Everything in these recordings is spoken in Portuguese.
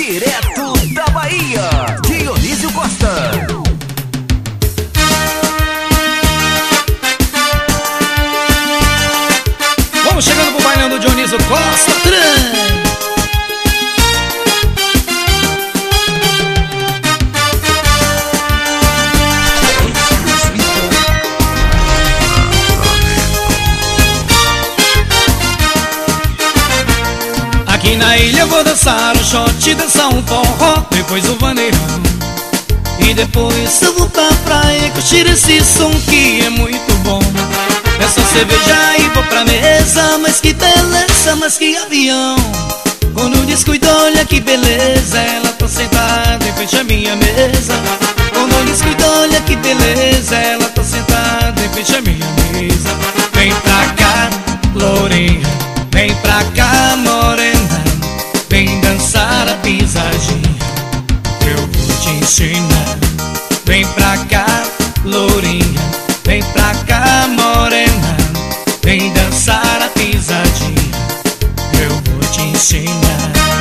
Direto da Bahia, Dionísio Costa. Vamos chegando pro bailão do Dionísio Costa. Aqui na ilha eu vou dançar o shot, dançar um forró, depois o vaneirão. E depois eu vou pra praia curtir esse som que é muito bom. Peço cerveja e vou pra mesa, mas que beleza, mas que avião. Quando descuido, olha que beleza, ela tá sentada em frente à minha mesa. Quando descuido, olha que beleza, ela tá sentada em frente à minha mesa. Vem pra cá, lourinha, vem pra cá, morena, vem dançar a pisadinha, eu vou te ensinar. Vem pra cá, lourinha, vem pra cá, morena, vem dançar a pisadinha, eu vou te ensinar.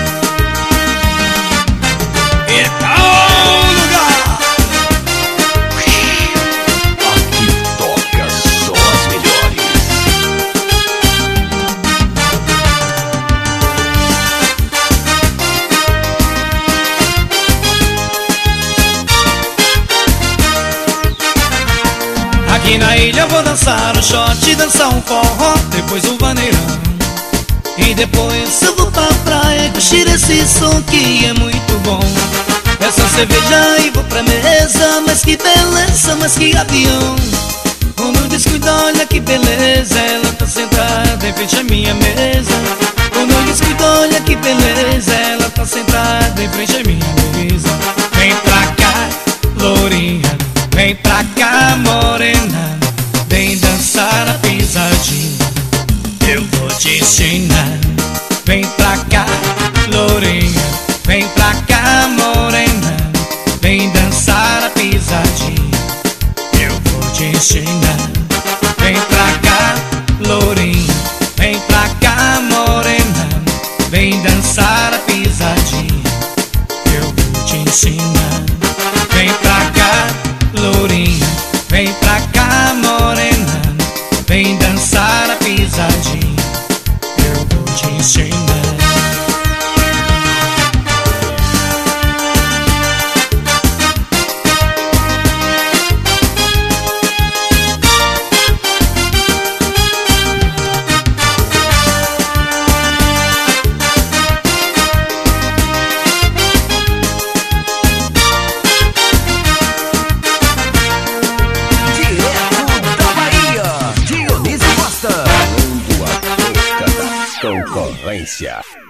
É tal lugar! Aqui toca só as melhores. Aqui na ilha eu vou dançar um shot, dançar um forró, depois um vaneirão. E depois eu vou pra praia curtir esse som que é muito bom. Peço cerveja e vou pra mesa, mas que beleza, mas que avião. Quando descuido, olha que beleza, ela tá sentada em frente à minha mesa. Quando descuido, olha que beleza, ela tá sentada em frente à minha mesa. Vem pra cá, lourinha, vem pra cá, morena, vem dançar a pisadinha, eu vou te ensinar. Vem pra cá, lourinha, vem pra cá, morena, vem dançar a pisadinha, eu vou te ensinar. Vem pra cá, lourinha, vem pra cá, morena, vem dançar a pisadinha, eu vou te ensinar. Vem pra cá, lourinha, vem pra cá, morena, vem dançar a pisadinha, eu vou te ensinar. Concorrência.